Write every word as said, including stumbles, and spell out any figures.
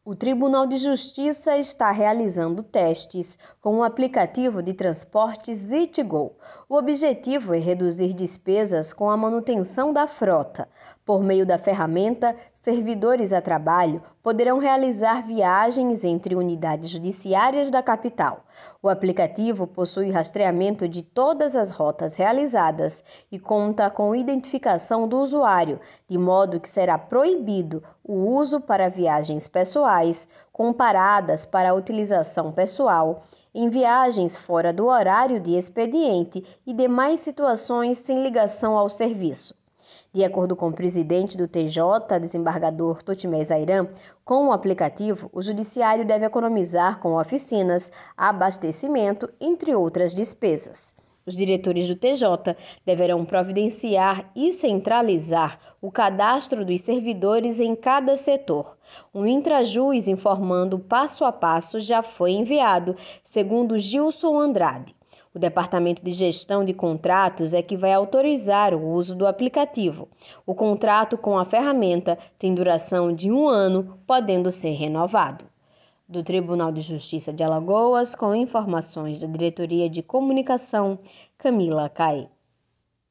O Tribunal de Justiça está realizando testes com o aplicativo de transportes ZitGo. O objetivo é reduzir despesas com a manutenção da frota. Por meio da ferramenta, servidores a trabalho poderão realizar viagens entre unidades judiciárias da capital. O aplicativo possui rastreamento de todas as rotas realizadas e conta com identificação do usuário, de modo que será proibido o uso para viagens pessoais, com paradas para a utilização pessoal, em viagens fora do horário de expediente e demais situações sem ligação ao serviço. De acordo com o presidente do T J, desembargador Totimé Zairan, com o aplicativo, o judiciário deve economizar com oficinas, abastecimento, entre outras despesas. Os diretores do T J deverão providenciar e centralizar o cadastro dos servidores em cada setor. Um intrajus informando passo a passo já foi enviado, segundo Gilson Andrade. O Departamento de Gestão de Contratos é que vai autorizar o uso do aplicativo. O contrato com a ferramenta tem duração de um ano, podendo ser renovado. Do Tribunal de Justiça de Alagoas, com informações da Diretoria de Comunicação, Camila Caí.